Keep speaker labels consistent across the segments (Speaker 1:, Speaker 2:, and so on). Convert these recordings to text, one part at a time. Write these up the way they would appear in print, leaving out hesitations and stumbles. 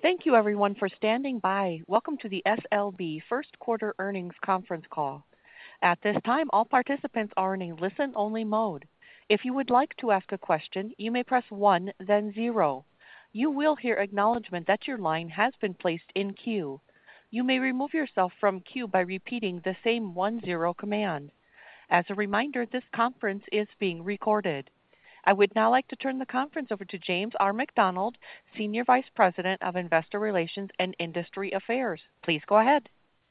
Speaker 1: Thank you, everyone, for standing by. Welcome to the SLB First Quarter Earnings Conference Call. At this time, all participants are in a listen-only mode. If you would like to ask a question, you may press 1, then 0. You will hear acknowledgment that your line has been placed in queue. You may remove yourself from queue by repeating the same 1-0 command. As a reminder, this conference is being recorded. I would now like to turn the conference over to James R. McDonald, Senior Vice President of Investor Relations and Industry Affairs. Please go ahead.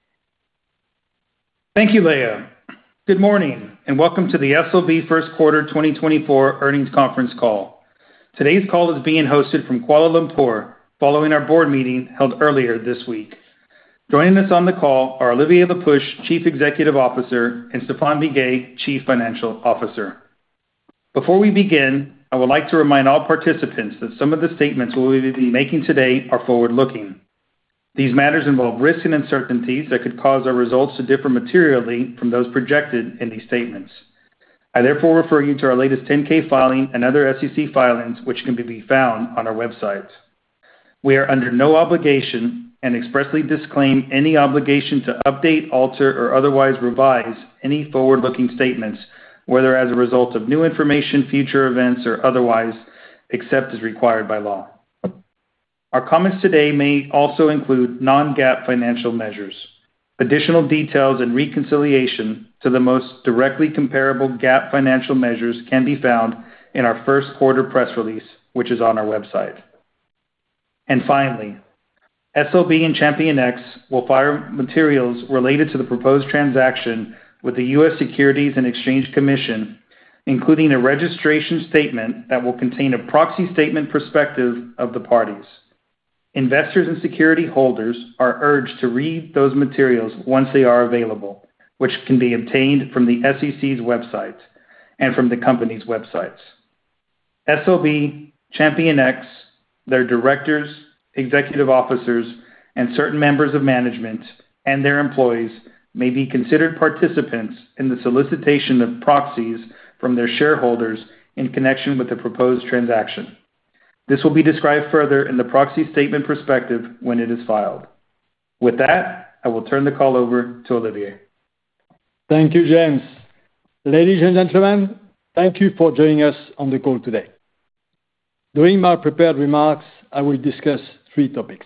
Speaker 2: Thank you, Leah. Good morning, and welcome to the SLB First Quarter 2024 Earnings Conference Call. Today's call is being hosted from Kuala Lumpur, following our board meeting held earlier this week. Joining us on the call are Olivier Le Peuch, Chief Executive Officer, and Stéphane Biguet, Chief Financial Officer. Before we begin, I would like to remind all participants that some of the statements we will be making today are forward-looking. These matters involve risks and uncertainties that could cause our results to differ materially from those projected in these statements. I therefore refer you to our latest 10-K filing and other SEC filings, which can be found on our website. We are under no obligation and expressly disclaim any obligation to update, alter, or otherwise revise any forward-looking statements, whether as a result of new information, future events, or otherwise, except as required by law. Our comments today may also include non-GAAP financial measures. Additional details and reconciliation to the most directly comparable GAAP financial measures can be found in our first quarter press release, which is on our website. And finally, SLB and ChampionX will file materials related to the proposed transaction with the U.S. Securities and Exchange Commission, including a registration statement that will contain a proxy statement prospectus of the parties. Investors and security holders are urged to read those materials once they are available, which can be obtained from the SEC's website and from the company's websites. SLB, ChampionX, their directors, executive officers, and certain members of management and their employees may be considered participants in the solicitation of proxies from their shareholders in connection with the proposed transaction. This will be described further in the proxy statement prospectus when it is filed. With that, I will turn the call over to Olivier.
Speaker 3: Thank you, James. Ladies and gentlemen, thank you for joining us on the call today. During my prepared remarks, I will discuss 3 topics.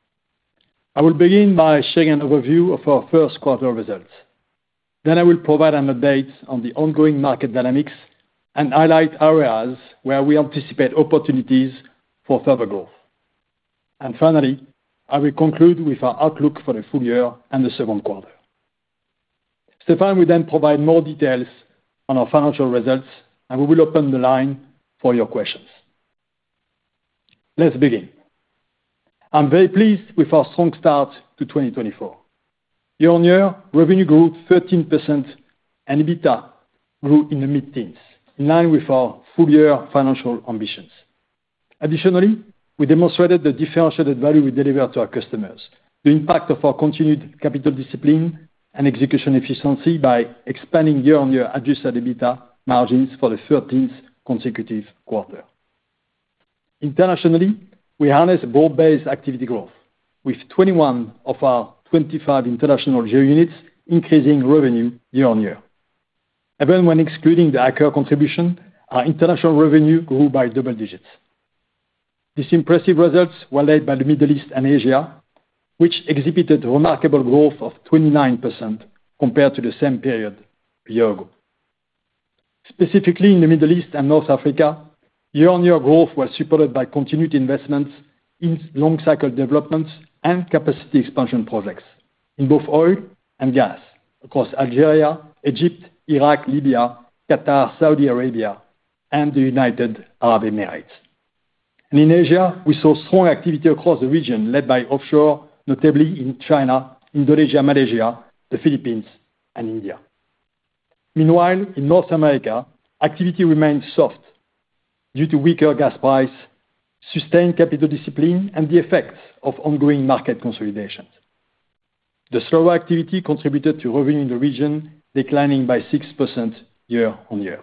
Speaker 3: I will begin by sharing an overview of our first quarter results. Then I will provide an update on the ongoing market dynamics and highlight areas where we anticipate opportunities for further growth. And finally, I will conclude with our outlook for the full year and the second quarter. Stéphane will then provide more details on our financial results, and we will open the line for your questions. Let's begin. I'm very pleased with our strong start to 2024. Year-on-year, revenue grew 13%, and EBITDA grew in the mid-teens, in line with our full-year financial ambitions. Additionally, we demonstrated the differentiated value we deliver to our customers, the impact of our continued capital discipline and execution efficiency by expanding year-on-year adjusted EBITDA margins for the 13th consecutive quarter. Internationally, we harnessed broad-based activity growth, with 21 of our 25 international geo-units increasing revenue year-on-year. Even when excluding the Aker contribution, our international revenue grew by double digits. These impressive results were led by the Middle East and Asia, which exhibited remarkable growth of 29% compared to the same period a year ago. Specifically in the Middle East and North Africa, year-on-year growth was supported by continued investments in long-cycle developments and capacity expansion projects in both oil and gas across Algeria, Egypt, Iraq, Libya, Qatar, Saudi Arabia, and the United Arab Emirates. And in Asia, we saw strong activity across the region, led by offshore, notably in China, Indonesia, Malaysia, the Philippines, and India. Meanwhile, in North America, activity remained soft due to weaker gas price, sustained capital discipline, and the effects of ongoing market consolidations. The slower activity contributed to revenue in the region, declining by 6% year-on-year.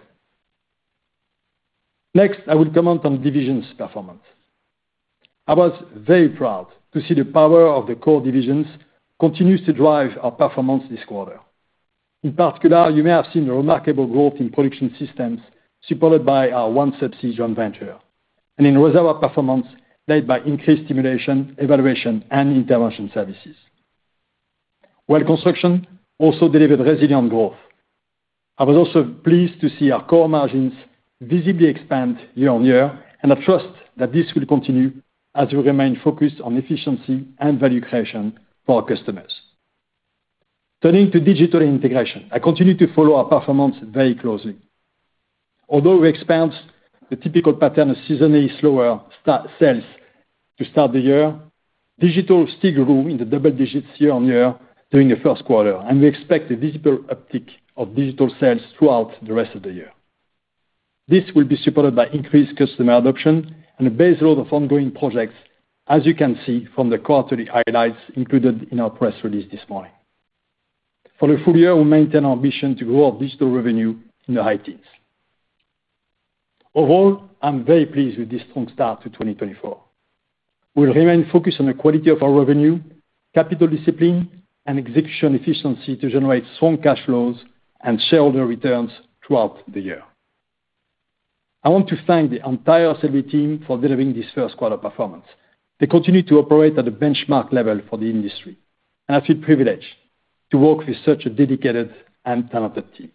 Speaker 3: Next, I will comment on divisions' performance. I was very proud to see the power of the core divisions continues to drive our performance this quarter. In particular, you may have seen the remarkable growth in production systems supported by our OneSubsea joint venture, and in reservoir performance led by increased stimulation, evaluation, and intervention services. Well construction also delivered resilient growth. I was also pleased to see our core margins visibly expand year-on-year, and I trust that this will continue as we remain focused on efficiency and value creation for our customers. Turning to digital integration, I continue to follow our performance very closely. Although we experienced the typical pattern of seasonally slower sales to start the year, digital still grew in the double digits year-on-year during the first quarter, and we expect a visible uptick of digital sales throughout the rest of the year. This will be supported by increased customer adoption and a base load of ongoing projects, as you can see from the quarterly highlights included in our press release this morning. For the full year, we maintain our ambition to grow our digital revenue in the high teens. Overall, I'm very pleased with this strong start to 2024. We'll remain focused on the quality of our revenue, capital discipline, and execution efficiency to generate strong cash flows and shareholder returns throughout the year. I want to thank the entire SLB team for delivering this first quarter performance. They continue to operate at a benchmark level for the industry, and I feel privileged to work with such a dedicated and talented team.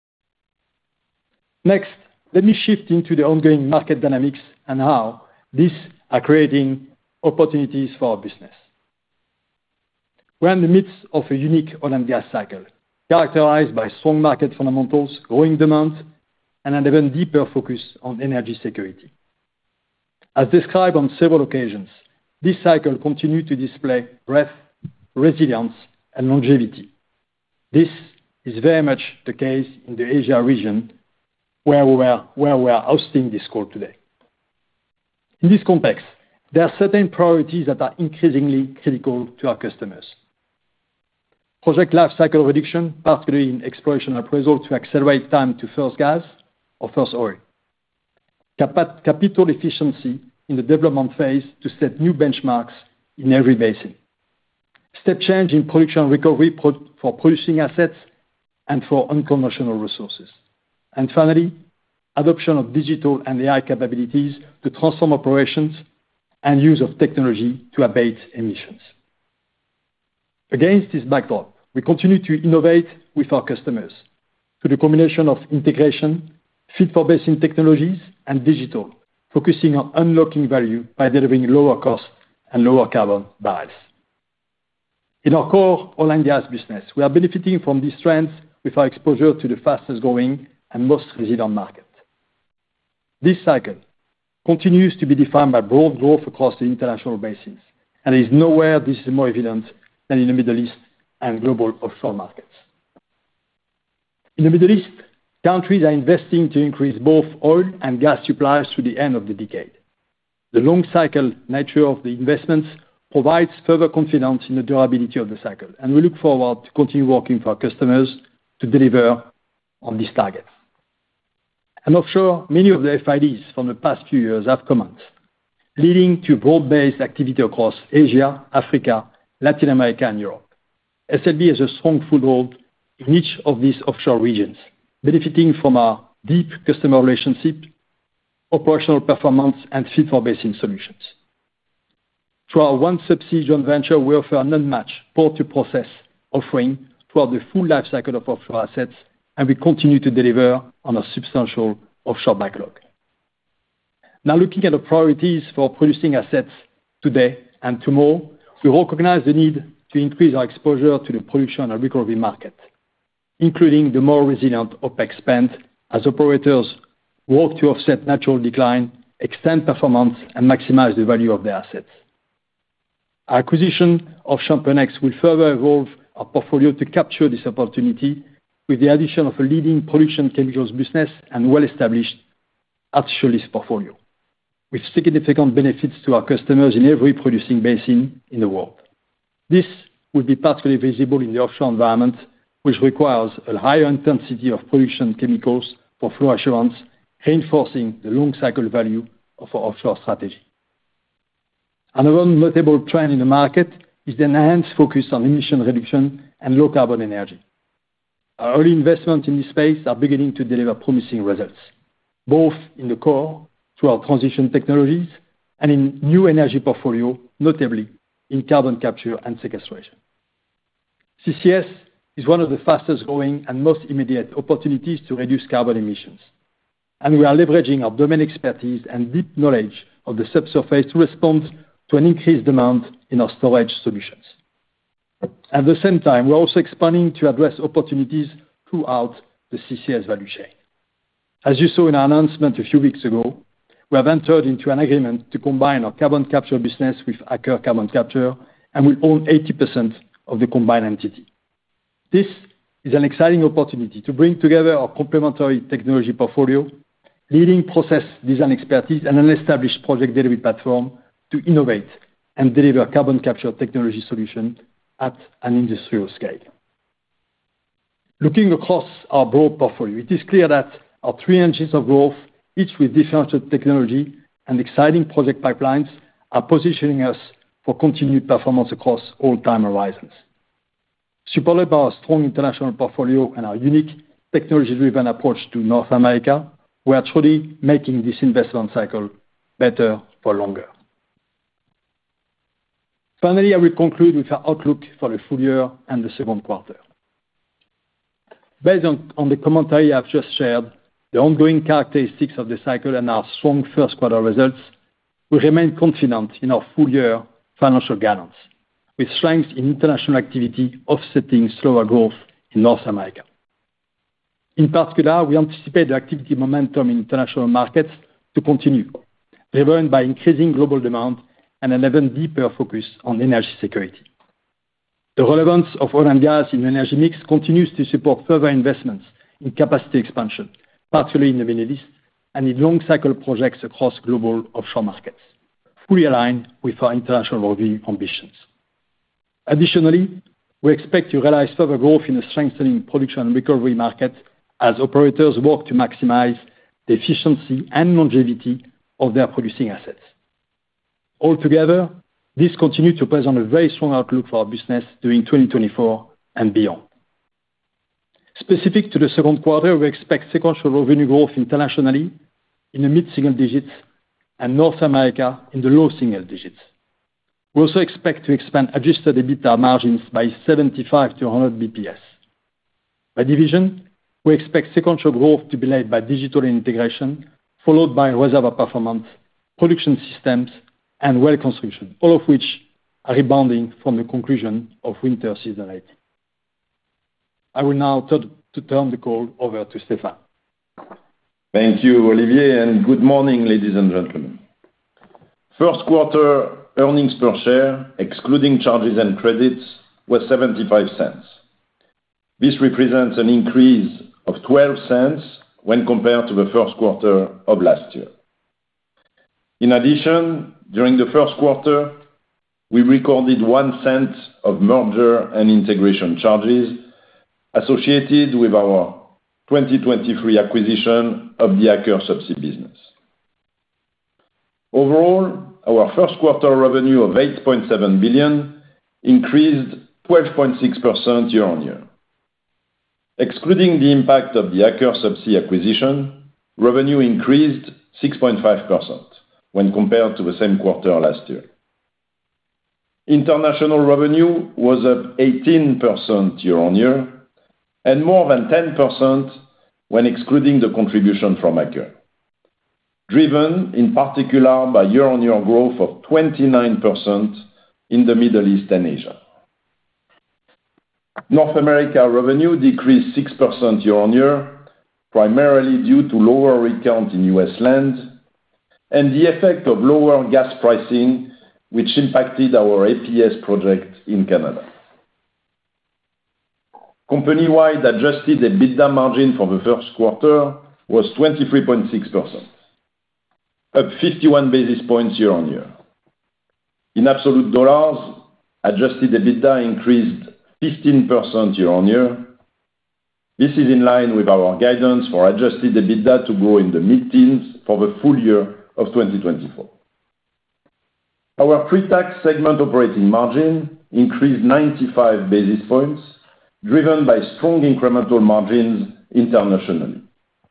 Speaker 3: Next, let me shift into the ongoing market dynamics and how these are creating opportunities for our business. We're in the midst of a unique oil and gas cycle, characterized by strong market fundamentals, growing demand, and an even deeper focus on energy security. As described on several occasions, this cycle continues to display breadth, resilience, and longevity. This is very much the case in the Asia region, where we are hosting this call today. In this context, there are certain priorities that are increasingly critical to our customers. Project life cycle reduction, particularly in exploration and appraisal, to accelerate time to first gas or first oil. Capital efficiency in the development phase to set new benchmarks in every basin. Step change in production recovery for producing assets and for unconventional resources. And finally, adoption of digital and AI capabilities to transform operations and use of technology to abate emissions. Against this backdrop, we continue to innovate with our customers through the combination of integration, fit-for-basin technologies, and digital, focusing on unlocking value by delivering lower cost and lower carbon barrels. In our core oil and gas business, we are benefiting from these trends with our exposure to the fastest growing and most resilient market. This cycle continues to be defined by broad growth across the international basins, and there is nowhere this is more evident than in the Middle East and global offshore markets. In the Middle East, countries are investing to increase both oil and gas supplies through the end of the decade. The long cycle nature of the investments provides further confidence in the durability of the cycle, and we look forward to continue working with our customers to deliver on these targets. And offshore, many of the FIDs from the past few years have commenced, leading to broad-based activity across Asia, Africa, Latin America, and Europe. SLB has a strong foothold in each of these offshore regions, benefiting from our deep customer relationship, operational performance, and fit-for-basin solutions. Through our OneSubsea joint venture, we offer an unmatched port-to-process offering throughout the full life cycle of offshore assets, and we continue to deliver on a substantial offshore backlog. Now, looking at the priorities for producing assets today and tomorrow, we recognize the need to increase our exposure to the production and recovery market, including the more resilient OpEx spend as operators work to offset natural decline, extend performance, and maximize the value of their assets. Our acquisition of ChampionX will further evolve our portfolio to capture this opportunity with the addition of a leading production chemicals business and well-established artificial lift portfolio, with significant benefits to our customers in every producing basin in the world. This will be particularly visible in the offshore environment, which requires a higher intensity of production chemicals for flow assurance, reinforcing the long cycle value of our offshore strategy. Another notable trend in the market is the enhanced focus on emission reduction and low carbon energy. Our early investments in this space are beginning to deliver promising results, both in the core through our transition technologies and in new energy portfolio, notably in carbon capture and sequestration. CCS is one of the fastest growing and most immediate opportunities to reduce carbon emissions, and we are leveraging our domain expertise and deep knowledge of the subsurface to respond to an increased demand in our storage solutions. At the same time, we're also expanding to address opportunities throughout the CCS value chain. As you saw in our announcement a few weeks ago, we have entered into an agreement to combine our carbon capture business with Aker Carbon Capture, and will own 80% of the combined entity. This is an exciting opportunity to bring together our complementary technology portfolio, leading process design expertise, and an established project delivery platform to innovate and deliver carbon capture technology solution at an industrial scale. Looking across our broad portfolio, it is clear that our three engines of growth, each with differentiated technology and exciting project pipelines, are positioning us for continued performance across all time horizons. Supported by our strong international portfolio and our unique technology-driven approach to North America, we are truly making this investment cycle better for longer. Finally, I will conclude with our outlook for the full year and the second quarter. Based on the commentary I've just shared, the ongoing characteristics of the cycle and our strong first quarter results, we remain confident in our full year financial guidance, with strength in international activity offsetting slower growth in North America. In particular, we anticipate the activity momentum in international markets to continue, driven by increasing global demand and an even deeper focus on energy security. The relevance of oil and gas in the energy mix continues to support further investments in capacity expansion, particularly in the Middle East, and in long cycle projects across global offshore markets, fully aligned with our international revenue ambitions. Additionally, we expect to realize further growth in the strengthening production recovery market as operators work to maximize the efficiency and longevity of their producing assets. Altogether, this continues to present a very strong outlook for our business during 2024 and beyond. Specific to the second quarter, we expect sequential revenue growth internationally in the mid-single digits and North America in the low single digits. We also expect to expand adjusted EBITDA margins by 75 to 100 BPS. By division, we expect sequential growth to be led by Digital & Integration, followed by Reservoir Performance, Production Systems, and Well Construction, all of which are rebounding from the conclusion of winter seasonality. I will now turn the call over to Stéphane.
Speaker 4: Thank you, Olivier, and good morning, ladies and gentlemen. First quarter earnings per share, excluding charges and credits, was 75 cents. This represents an increase of 12 cents when compared to the first quarter of last year. In addition, during the first quarter, we recorded 1 cent of merger and integration charges associated with our 2023 acquisition of the Aker Subsea business. Overall, our first quarter revenue of $8.7 billion increased 12.6% year-on-year. Excluding the impact of the Aker Subsea acquisition, revenue increased 6.5% when compared to the same quarter last year. International revenue was up 18% year-on-year, and more than 10% when excluding the contribution from Aker, driven in particular by year-on-year growth of 29% in the Middle East and Asia. North America revenue decreased 6% year-on-year, primarily due to lower rig count in U.S. land and the effect of lower gas pricing, which impacted our APS project in Canada. Company-wide adjusted EBITDA margin for the first quarter was 23.6%, up 51 basis points year-on-year. In absolute dollars, adjusted EBITDA increased 15% year-on-year. This is in line with our guidance for adjusted EBITDA to grow in the mid-teens for the full year of 2024. Our pre-tax segment operating margin increased 95 basis points, driven by strong incremental margins internationally.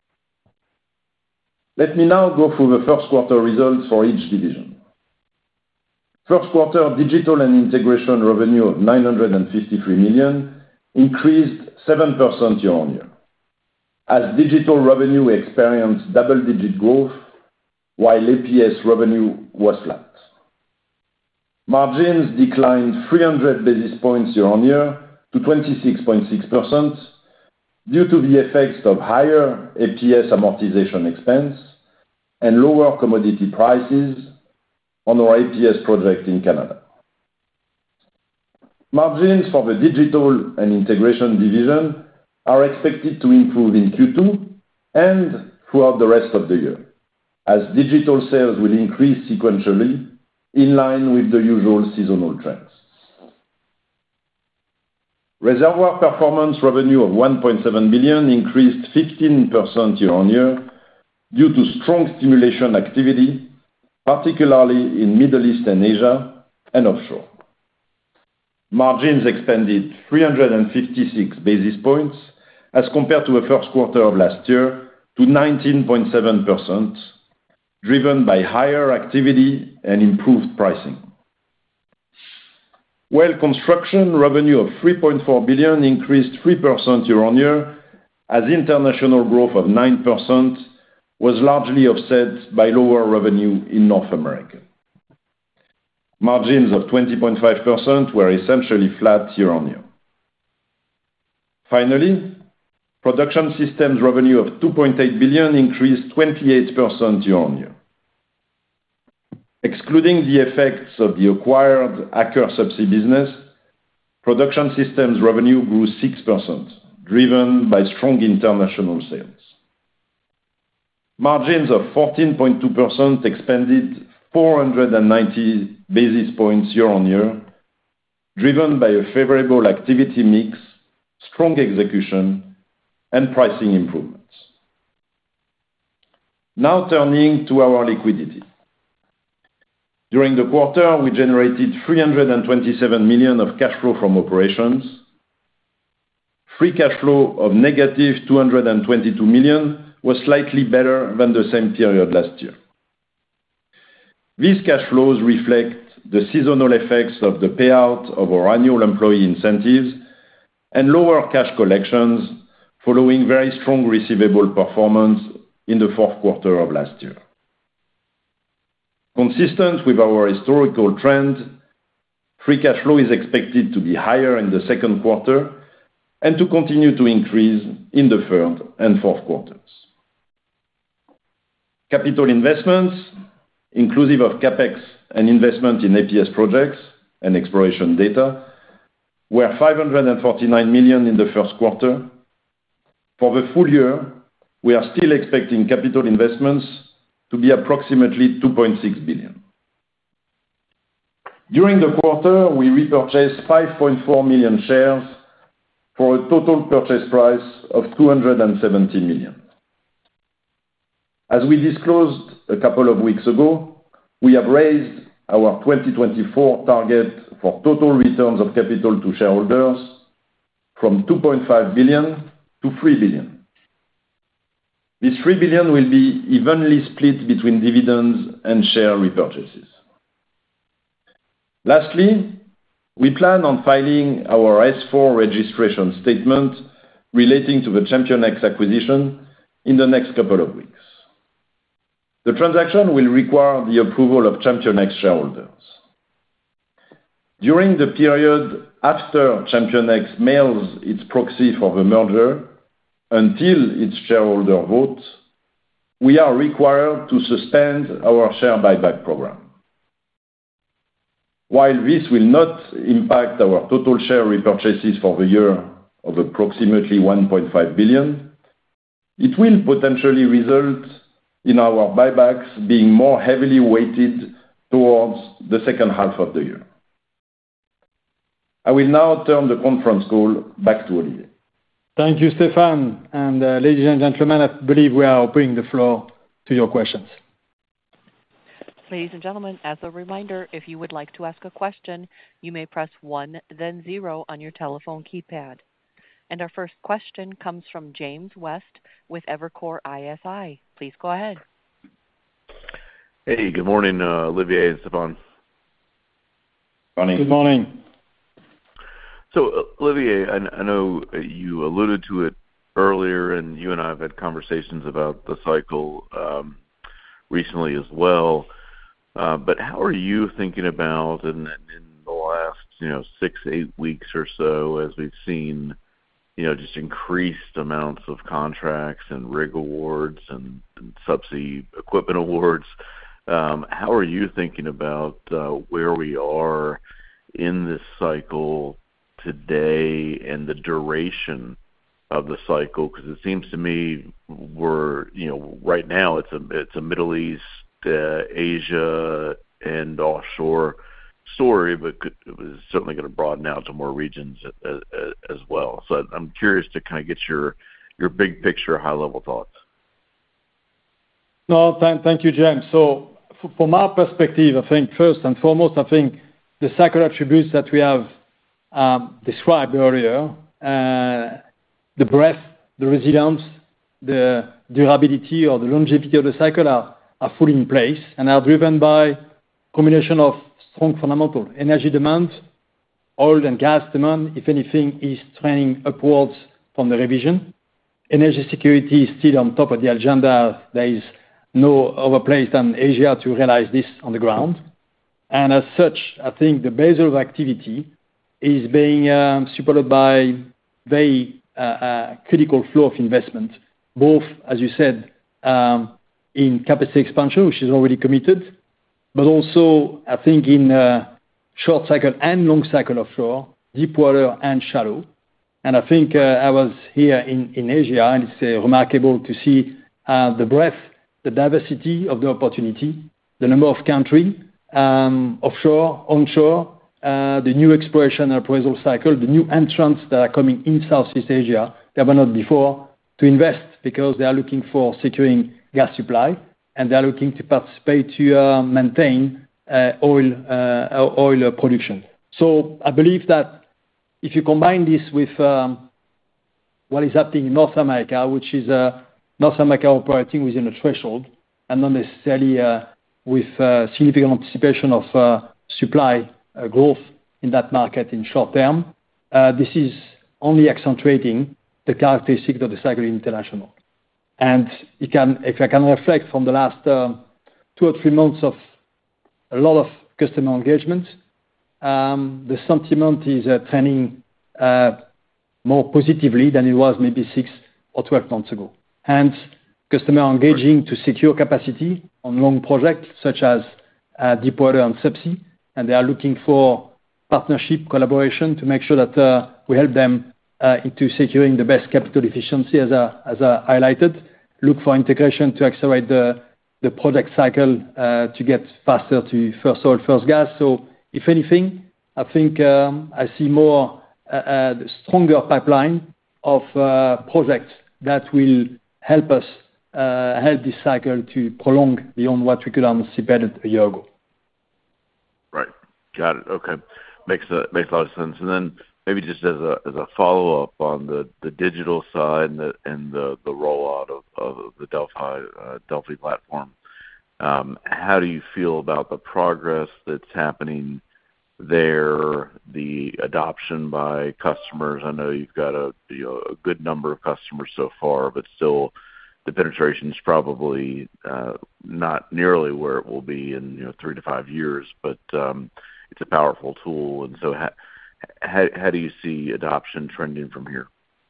Speaker 4: Let me now go through the first quarter results for each division. First quarter Digital and Integration revenue of $953 million increased 7% year-on-year, as digital revenue experienced double-digit growth, while APS revenue was flat. Margins declined 300 basis points year-on-year to 26.6% due to the effects of higher APS amortization expense and lower commodity prices on our APS project in Canada. Margins for the Digital and Integration division are expected to improve in Q2 and throughout the rest of the year, as digital sales will increase sequentially in line with the usual seasonal trends. Reservoir Performance revenue of $1.7 billion increased 15% year-on-year due to strong stimulation activity, particularly in Middle East and Asia and offshore. Margins expanded 356 basis points as compared to the first quarter of last year to 19.7%, driven by higher activity and improved pricing. Well Construction revenue of $3.4 billion increased 3% year-on-year, as international growth of 9% was largely offset by lower revenue in North America. Margins of 20.5% were essentially flat year-on-year. Finally, Production Systems revenue of $2.8 billion increased 28% year-on-year. Excluding the effects of the acquired Aker Subsea business, Production Systems revenue grew 6%, driven by strong international sales. Margins of 14.2% expanded 490 basis points year-on-year, driven by a favorable activity mix, strong execution, and pricing improvements. Now turning to our liquidity. During the quarter, we generated $327 million of cash flow from operations. Free cash flow of negative $222 million was slightly better than the same period last year. These cash flows reflect the seasonal effects of the payout of our annual employee incentives and lower cash collections following very strong receivable performance in the fourth quarter of last year. Consistent with our historical trend, free cash flow is expected to be higher in the second quarter and to continue to increase in the third and fourth quarters. Capital investments, inclusive of CapEx and investment in APS projects and exploration data, were $549 million in the first quarter. For the full year, we are still expecting capital investments to be approximately $2.6 billion. During the quarter, we repurchased 5.4 million shares for a total purchase price of $270 million. As we disclosed a couple of weeks ago, we have raised our 2024 target for total returns of capital to shareholders from $2.5 billion to $3 billion. This $3 billion will be evenly split between dividends and share repurchases. Lastly, we plan on filing our S-4 registration statement relating to the ChampionX acquisition in the next couple of weeks. The transaction will require the approval of ChampionX shareholders. During the period after ChampionX mails its proxy for the merger until its shareholder vote, we are required to suspend our share buyback program. While this will not impact our total share repurchases for the year of approximately $1.5 billion, it will potentially result in our buybacks being more heavily weighted towards the second half of the year. I will now turn the conference call back to Olivier.
Speaker 3: Thank you, Stéphane. And ladies and gentlemen, I believe we are opening the floor to your questions.
Speaker 1: Ladies and gentlemen, as a reminder, if you would like to ask a question, you may press 1, then 0 on your telephone keypad. And our first question comes from James West with Evercore ISI. Please go ahead.
Speaker 5: Hey, good morning, Olivier and Stephane.
Speaker 4: Morning.
Speaker 3: Good morning.
Speaker 5: So, Olivier, I know you alluded to it earlier, and you and I have had conversations about the cycle recently as well. But how are you thinking about in the last 6, 8 weeks or so, as we've seen just increased amounts of contracts and rig awards and subsea equipment awards? How are you thinking about where we are in this cycle today and the duration of the cycle? Because it seems to me we're right now it's a Middle East, Asia, and offshore story, but it was certainly going to broaden out to more regions as well. So I'm curious to kind of get your big picture, high level thoughts.
Speaker 3: No, thank you, James. So from our perspective, I think first and foremost, the cycle attributes that we have described earlier, the breadth, the resilience, the durability or the longevity of the cycle are fully in place and are driven by a combination of strong fundamental energy demand, oil and gas demand, if anything, is trending upwards from the revision. Energy security is still on top of the agenda. There is no other place than Asia to realize this on the ground. And as such, I think the base of activity is being supported by very critical flow of investment, both, as you said, in capacity expansion, which is already committed, but also, I think, in short cycle and long cycle offshore, deep water and shallow. And I think I was here in Asia, and it's remarkable to see the breadth, the diversity of the opportunity, the number of countries, offshore, onshore, the new exploration and appraisal cycle, the new entrants that are coming in Southeast Asia that were not before to invest because they are looking for securing gas supply and they are looking to participate to maintain oil production. So I believe that if you combine this with what is happening in North America, which is North America operating within a threshold and not necessarily with significant anticipation of supply growth in that market in short term, this is only accentuating the characteristic of the cycle international. And if I can reflect from the last 2 or 3 months of a lot of customer engagement, the sentiment is trending more positively than it was maybe 6 or 12 months ago. Hence, customer engaging to secure capacity on long projects such as deepwater and subsea, and they are looking for partnership, collaboration to make sure that we help them into securing the best capital efficiency, as I highlighted. Look for integration to accelerate the project cycle to get faster to first oil, first gas. So, if anything, I think I see more stronger pipeline of projects that will help us help this cycle to prolong beyond what we could anticipate a year ago.
Speaker 5: Right. Got it. Okay. Makes a lot of sense. And then maybe just as a follow-up on the digital side and the rollout of the Delfi platform, how do you feel about the progress that's happening there, the adoption by customers? I know you've got a good number of customers so far, but still the penetration is probably not nearly where it will be in 3 to 5 years, but it's a powerful tool. And so how do you see adoption trending from here?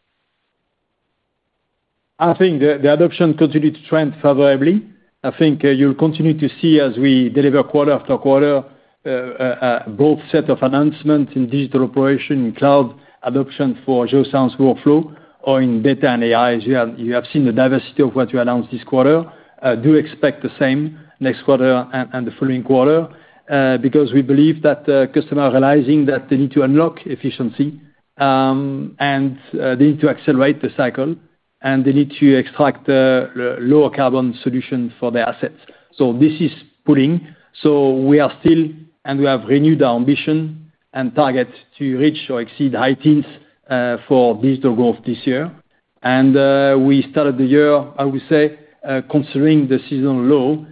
Speaker 3: I think the adoption continues to trend favorably. I think you'll continue to see as we deliver quarter after quarter both set of announcements in digital operation, in cloud adoption for geoscience workflow, or in data and AI. You have seen the diversity of what you announced this quarter. Do expect the same next quarter and the following quarter, because we believe that customers are realizing that they need to unlock efficiency and they need to accelerate the cycle and they need to extract lower carbon solutions for their assets. So this is putting So we are still, and we have renewed our ambition and target to reach or exceed high teens for digital growth this year. And we started the year, I would say, considering the seasonal low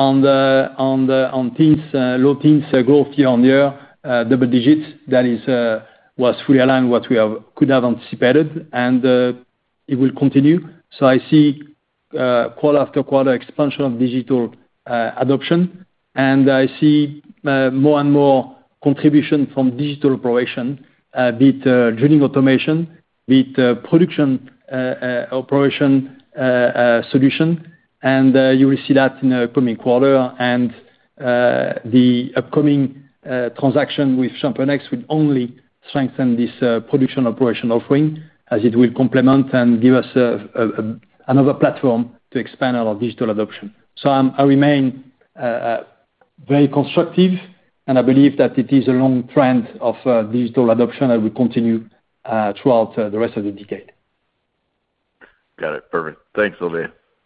Speaker 3: on teens, low teens growth year-on-year, double digits. That was fully aligned what we could have anticipated, and it will continue. So I see quarter after quarter expansion of digital adoption, and I see more and more contribution from digital operation, be it drilling automation, be it production operation solution, and you will see that in the coming quarter. And the upcoming transaction with ChampionX will only strengthen this production operation offering, as it will complement and give us another platform to expand our digital adoption. So I remain very constructive, and I believe that it is a long trend of digital adoption that will continue throughout the rest of the decade.
Speaker 5: Got it. Perfect. Thanks, Olivier.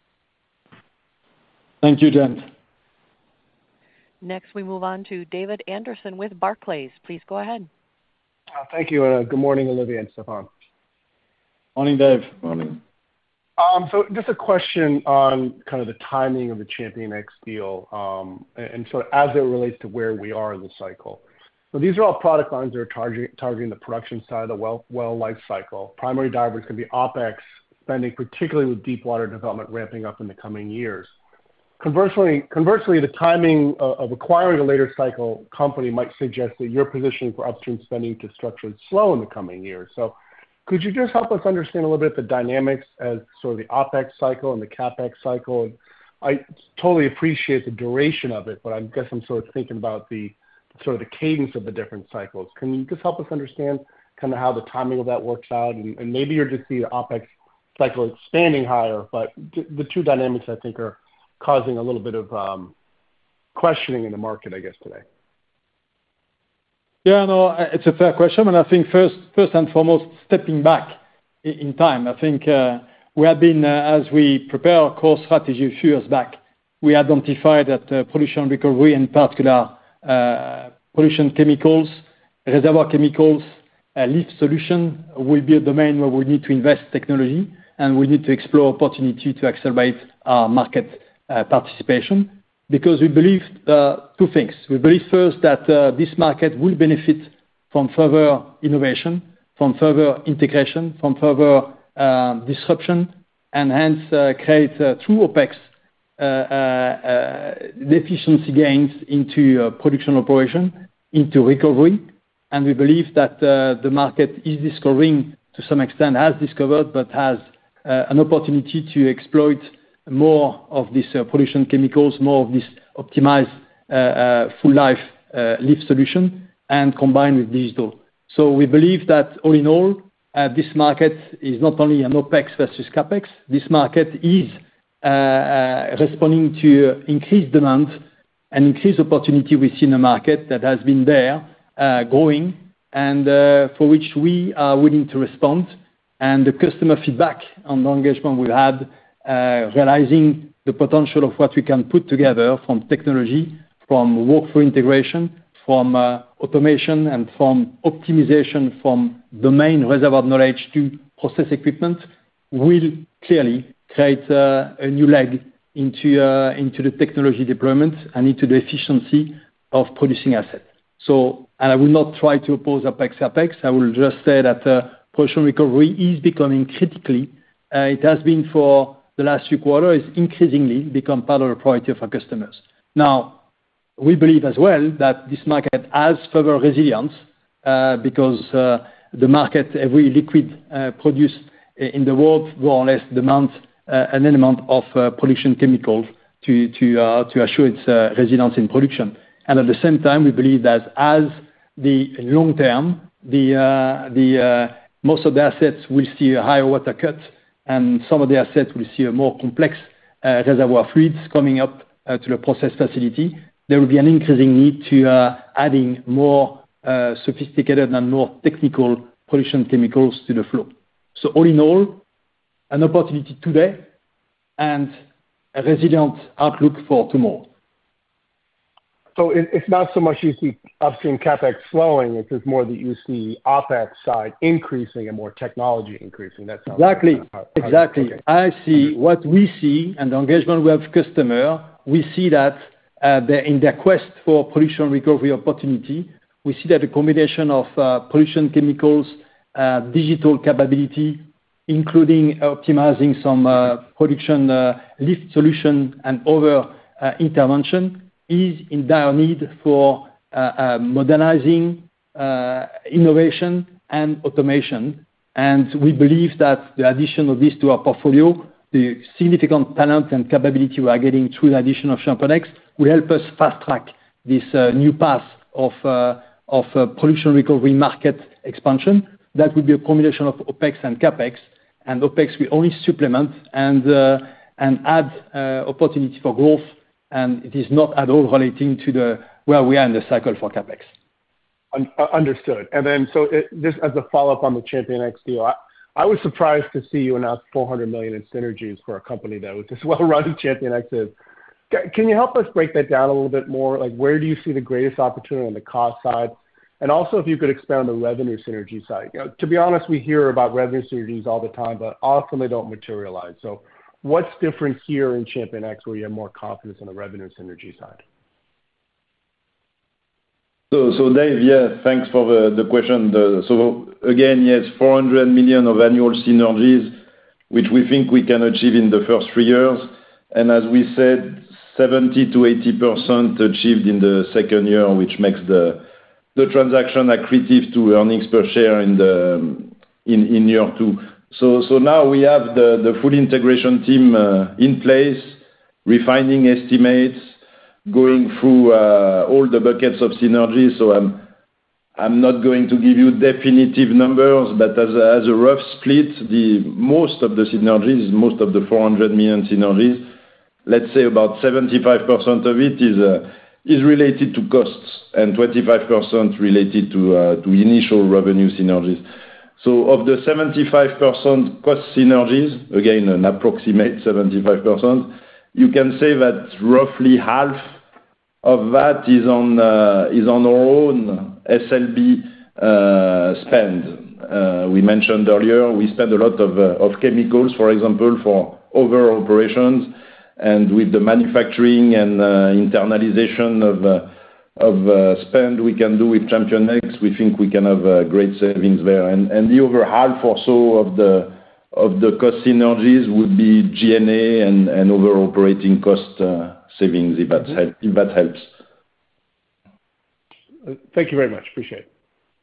Speaker 3: Thank you, James.
Speaker 1: Next, we move on to David Anderson with Barclays. Please go ahead.
Speaker 6: Thank you, and good morning, Olivier and Stephane.
Speaker 3: Morning, Dave.
Speaker 4: Morning.
Speaker 6: So just a question on kind of the timing of the ChampionX deal, and sort of as it relates to where we are in the cycle. So these are all product lines that are targeting the production side of the well life cycle. Primary drivers can be OpEx spending, particularly with deepwater development ramping up in the coming years. Conversely, the timing of acquiring a later cycle company might suggest that you're positioning for upstream spending to structurally slow in the coming years. So could you just help us understand a little bit the dynamics as sort of the OpEx cycle and the CapEx cycle? I totally appreciate the duration of it, but I guess I'm sort of thinking about the sort of the cadence of the different cycles. Can you just help us understand kind of how the timing of that works out? And maybe you're just seeing the OpEx cycle expanding higher, but the two dynamics, I think, are causing a little bit of questioning in the market, I guess, today.
Speaker 3: Yeah, no, it's a fair question, and I think first and foremost, stepping back in time, I think we have been, as we prepare our core strategy a few years back, we identified that production recovery, in particular, production chemicals, reservoir chemicals, lift solution will be a domain where we need to invest technology, and we need to explore opportunity to accelerate our market participation. Because we believe two things. We believe first that this market will benefit from further innovation, from further integration, from further disruption, and hence create through OpEx the efficiency gains into production operation, into recovery. And we believe that the market is discovering, to some extent has discovered, but has an opportunity to exploit more of these production chemicals, more of this optimized full life lift solution, and combined with digital. So we believe that all in all, this market is not only an OpEx versus CapEx. This market is responding to increased demand and increased opportunity we see in the market that has been there, growing, and for which we are willing to respond. And the customer feedback on the engagement we had, realizing the potential of what we can put together from technology, from workflow integration, from automation, and from optimization, from domain reservoir knowledge to process equipment, will clearly create a new leg into the technology deployment and into the efficiency of producing assets. So, and I will not try to oppose OpEx, CapEx. I will just say that production recovery is becoming critically, it has been for the last few quarters, increasingly become part of the priority of our customers. Now, we believe as well that this market has further resilience, because the market, every liquid produced in the world, more or less demands an element of production chemicals to assure its resilience in production. And at the same time, we believe that as the long term, most of the assets will see a higher water cut, and some of the assets will see a more complex reservoir fluids coming up to the process facility. There will be an increasing need to adding more sophisticated and more technical production chemicals to the flow. So all in all, an opportunity today and a resilient outlook for tomorrow.
Speaker 6: So it's not so much you see upstream CapEx slowing, it's just more that you see OpEx side increasing and more technology increasing. That sounds
Speaker 3: Exactly. Exactly.
Speaker 6: Okay.
Speaker 3: I see what we see and the engagement with customer, we see that in their quest for pollution recovery opportunity, we see that a combination of pollution chemicals, digital capability, including optimizing some production lift solution and other intervention, is in dire need for modernizing innovation and automation. And we believe that the addition of this to our portfolio, the significant talent and capability we are getting through the addition of ChampionX, will help us fast track this new path of pollution recovery market expansion. That will be a combination of OpEx and CapEx, and OpEx will only supplement and add opportunity for growth, and it is not at all relating to where we are in the cycle for CapEx.
Speaker 6: Understood. And then, just as a follow-up on the ChampionX deal, I was surprised to see you announce $400 million in synergies for a company that was as well run as ChampionX is. Can you help us break that down a little bit more? Like, where do you see the greatest opportunity on the cost side? And also, if you could expand on the revenue synergy side. You know, to be honest, we hear about revenue synergies all the time, but often they don't materialize. So what's different here in ChampionX where you have more confidence on the revenue synergy side?
Speaker 4: So Dave, yeah, thanks for the question. So again, yes, $400 million of annual synergies, which we think we can achieve in the first 3 years. And as we said, 70 to 80% achieved in the second year, which makes the transaction accretive to earnings per share in year 2. So now we have the full integration team in place, refining estimates, going through all the buckets of synergies. So I'm not going to give you definitive numbers, but as a rough split, most of the synergies, most of the $400 million synergies, let's say about 75% of it is related to costs and 25% related to initial revenue synergies. So of the 75% cost synergies, again, an approximate 75%, you can say that roughly half of that is on our own SLB spend. We mentioned earlier, we spend a lot of chemicals, for example, for other operations, and with the manufacturing and internalization of spend we can do with ChampionX, we think we can have great savings there. And the other half or so of the cost synergies would be G&A and other operating cost savings, if that helps.
Speaker 6: Thank you very much. Appreciate it.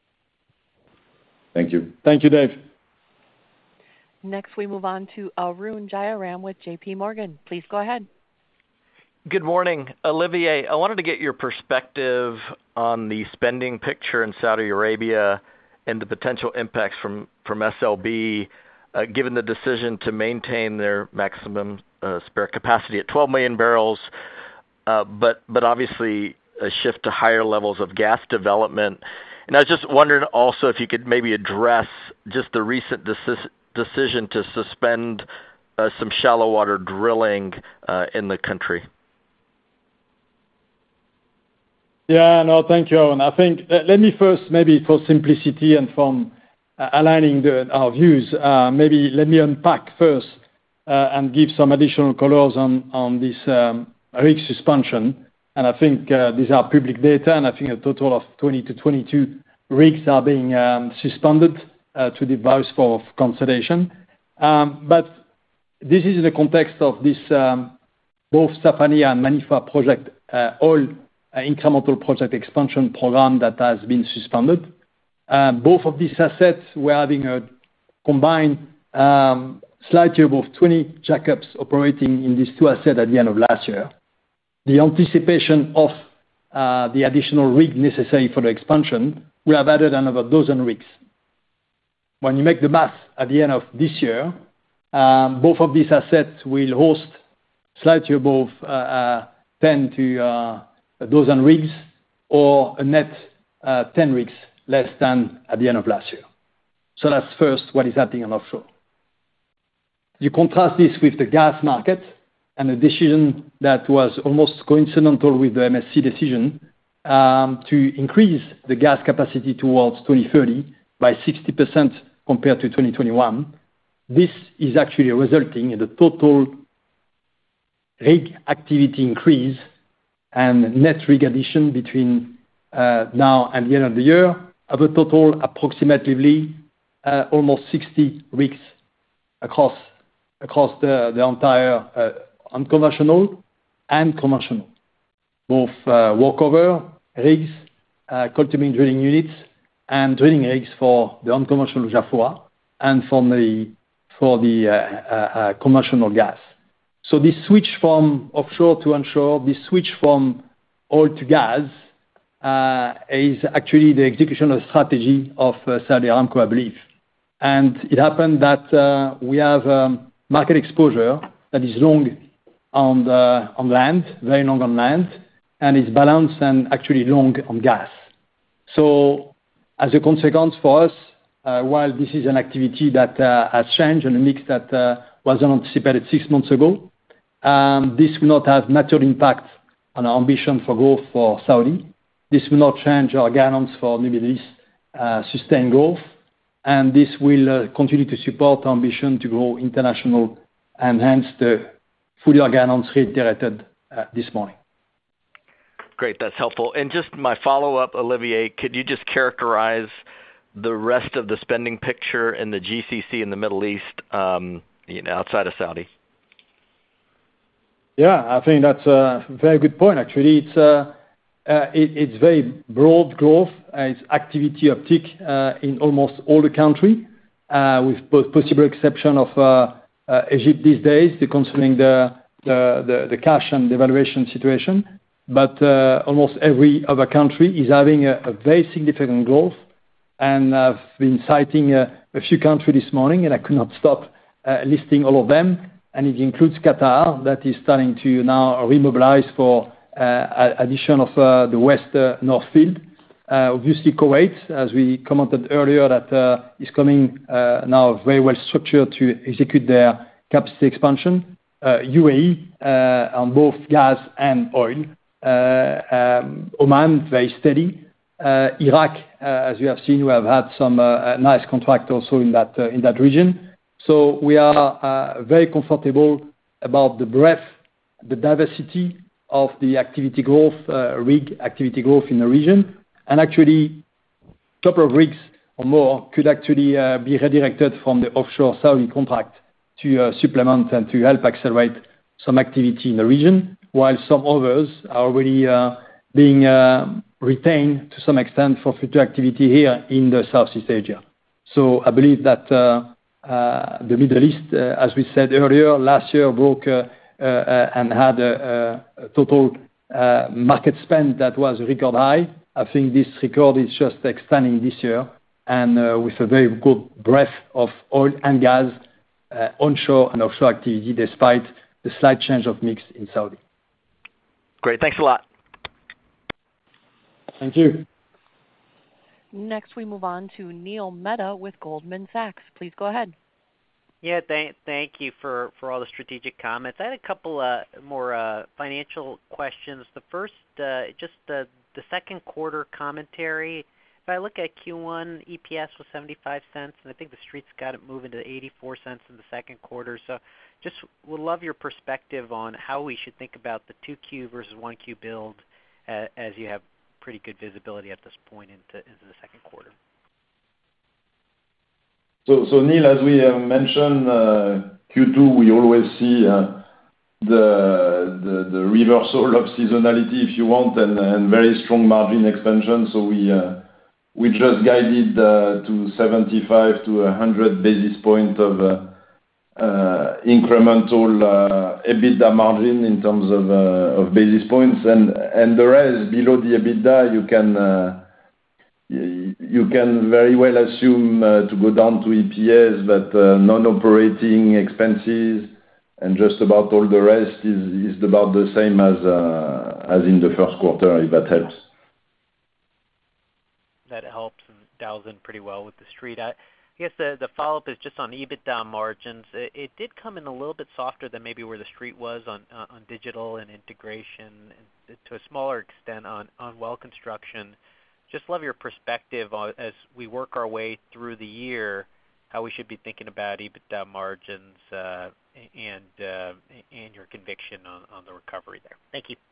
Speaker 4: Thank you.
Speaker 3: Thank you, Dave.
Speaker 1: Next, we move on to Arun Jayaram with J.P. Morgan. Please go ahead.
Speaker 7: Good morning. Olivier, I wanted to get your perspective on the spending picture in Saudi Arabia and the potential impacts from SLB, given the decision to maintain their maximum spare capacity at 12 million barrels, but obviously a shift to higher levels of gas development. And I was just wondering also if you could maybe address just the recent decision to suspend some shallow water drilling in the country.
Speaker 3: Yeah, no, thank you, Aaron. I think, let me first, maybe for simplicity and from aligning our views, maybe let me unpack first and give some additional colors on this rig suspension. And I think these are public data, and I think a total of 20 to 22 rigs are being suspended to the various form of consolidation. But this is in the context of this both Safaniya and Manifa project, oil incremental project expansion program that has been suspended. Both of these assets were having a combined slightly above 20 jackups operating in these two assets at the end of last year. The anticipation of the additional rig necessary for the expansion will have added another 12 rigs. When you make the math at the end of this year, both of these assets will host slightly above 10 to 12 rigs, or a net 10 rigs less than at the end of last year. So that's first what is happening on offshore. You contrast this with the gas market and a decision that was almost coincidental with the MSC decision to increase the gas capacity towards 2030 by 60% compared to 2021. This is actually resulting in the total rig activity increase and net rig addition between now and the end of the year of a total approximately almost 60 rigs across the entire unconventional and conventional, both workover rigs, coiled tubing drilling units, and drilling rigs for the unconventional Jafurah and for the conventional gas. So this switch from offshore to onshore, this switch from oil to gas, is actually the execution of strategy of Saudi Aramco, I believe. And it happened that we have market exposure that is long on land, very long on land, and is balanced and actually long on gas. So as a consequence for us, while this is an activity that has changed and a mix that wasn't anticipated 6 months ago, this will not have material impact on our ambition for growth for Saudi. This will not change our guidance for the Middle East sustained growth, and this will continue to support our ambition to grow international and hence the full year guidance reiterated this morning.
Speaker 7: Great, that's helpful. And just my follow-up, Olivier, could you just characterize the rest of the spending picture in the GCC in the Middle East, outside of Saudi?
Speaker 3: Yeah, I think that's a very good point. Actually, it's very broad growth. It's activity uptick in almost all the country, with possible exception of Egypt these days, concerning the cash and the valuation situation. But almost every other country is having a very significant growth. And I've been citing a few countries this morning, and I could not stop listing all of them. And it includes Qatar, that is starting to now remobilize for addition of the West North Field. Obviously, Kuwait, as we commented earlier, that is coming now very well structured to execute their capacity expansion. UAE on both gas and oil. Oman, very steady. Iraq, as you have seen, we have had some nice contract also in that region. So we are very comfortable about the breadth, the diversity of the activity growth, rig activity growth in the region. And actually, a couple of rigs or more could actually be redirected from the offshore Saudi contract to supplement and to help accelerate some activity in the region, while some others are already being retained to some extent for future activity here in the Southeast Asia. So I believe that the Middle East, as we said earlier, last year broke and had a total market spend that was a record high. I think this record is just extending this year, and with a very good breadth of oil and gas, onshore and offshore activity, despite the slight change of mix in Saudi.
Speaker 7: Great, thanks a lot.
Speaker 3: Thank you.
Speaker 1: Next, we move on to Neil Mehta with Goldman Sachs. Please go ahead.
Speaker 8: Yeah, thank you for all the strategic comments. I had a couple more financial questions. The first, just the second quarter commentary. If I look at Q1, EPS was 75 cents, and I think the Street's got it moving to 84 cents in the second quarter. So just would love your perspective on how we should think about the 2Q versus 1Q build as you have pretty good visibility at this point into the second quarter.
Speaker 4: So Neil, as we mentioned, Q2, we always see the reversal of seasonality, if you want, and very strong margin expansion. So we just guided to 75 to 100 basis points of incremental EBITDA margin in terms of basis points, and the rest below the EBITDA, you can very well assume to go down to EPS, but non-operating expenses and just about all the rest is about the same as in the first quarter, if that helps.
Speaker 8: That helps and dials in pretty well with the Street. I guess the follow-up is just on EBITDA margins. It did come in a little bit softer than maybe where the street was on digital and integration, and to a smaller extent on well construction. Just love your perspective on, as we work our way through the year, how we should be thinking about EBITDA margins, and your conviction on the recovery there. Thank you.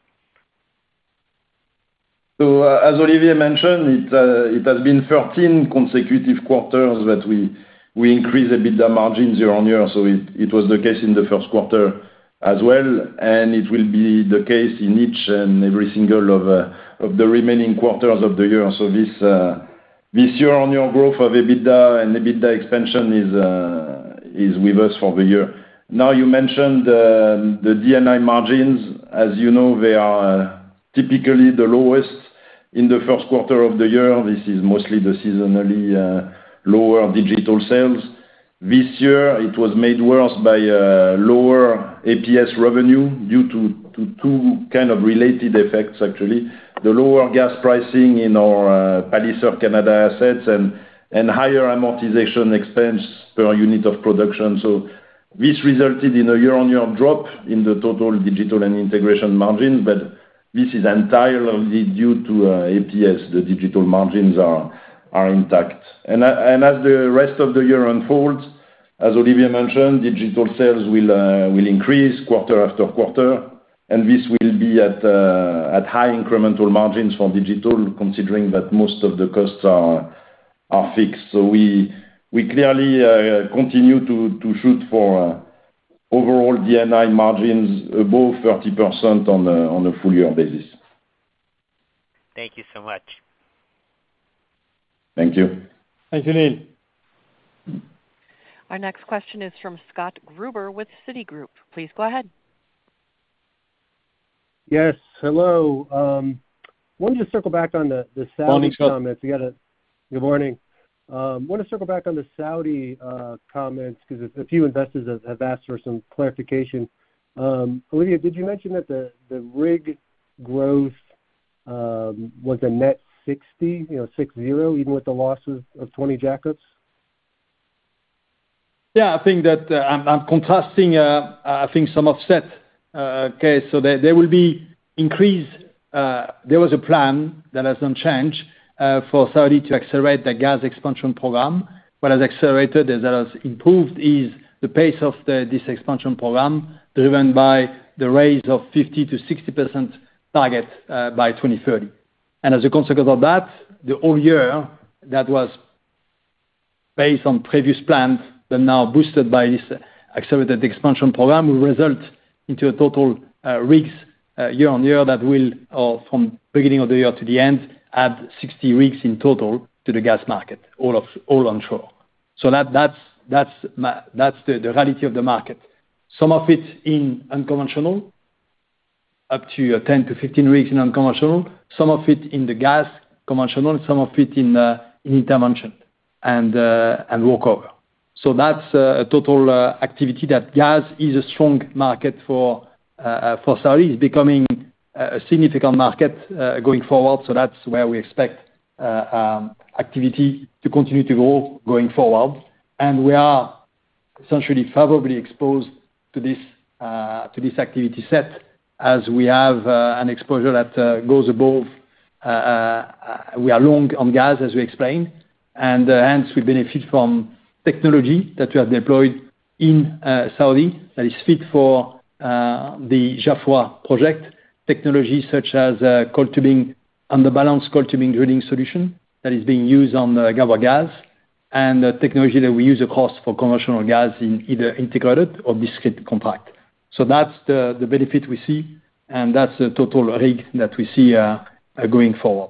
Speaker 4: So, as Olivier mentioned, it has been 13 consecutive quarters that we increase EBITDA margins year-on-year. So it was the case in the first quarter as well, and it will be the case in each and every single of the remaining quarters of the year. So this year-on-year growth of EBITDA and EBITDA expansion is with us for the year. Now, you mentioned the D&I margins. As you know, they are typically the lowest in the first quarter of the year. This is mostly the seasonally lower digital sales. This year, it was made worse by lower APS revenue due to two kind of related effects, actually. The lower gas pricing in our Palliser, Canada assets and higher amortization expense per unit of production. So this resulted in a year-on-year drop in the total digital and integration margin, but this is entirely due to APS. The digital margins are intact. And as the rest of the year unfolds, as Olivier mentioned, digital sales will increase quarter after quarter, and this will be at high incremental margins for digital, considering that most of the costs are fixed. So we clearly continue to shoot for overall D&I margins above 30% on a full year basis.
Speaker 8: Thank you so much.
Speaker 4: Thank you.
Speaker 3: Thank you, Neil.
Speaker 1: Our next question is from Scott Gruber with Citigroup. Please go ahead.
Speaker 9: Yes, hello. Wanted to circle back on the Saudi comments. Good morning. Want to circle back on the Saudi comments because a few investors have asked for some clarification. Olivier, did you mention that the rig growth was a net 60, 60, even with the losses of 20 jackups?
Speaker 3: Yeah, I think that I'm contrasting, I think, some offset. Okay, so there will be increase. There was a plan that hasn't changed for Saudi to accelerate the gas expansion program. What has accelerated, as that has improved, is the pace of this expansion program, driven by the raise of 50 to 60% target by 2030. And as a consequence of that, the whole year that was based on previous plans, but now boosted by this accelerated expansion program, will result into a total rigs year-on-year that will, from beginning of the year to the end, add 60 rigs in total to the gas market, all onshore. So that's the reality of the market. Some of it in unconventional, up to 10 to 15 rigs in unconventional, some of it in the gas conventional, some of it in intervention and workover. So that's a total activity that gas is a strong market for Saudi. It's becoming a significant market going forward. So that's where we expect activity to continue to grow going forward. And we are essentially favorably exposed to this activity set, as we have an exposure that goes above. We are long on gas, as we explained, and hence we benefit from technology that we have deployed in Saudi that is fit for the Jafurah project. Technology such as coiled tubing, underbalanced coiled tubing drilling solution that is being used on Ghawar gas, and technology that we use across for conventional gas in either integrated or discrete contract. So that's the benefit we see, and that's the total rig that we see going forward.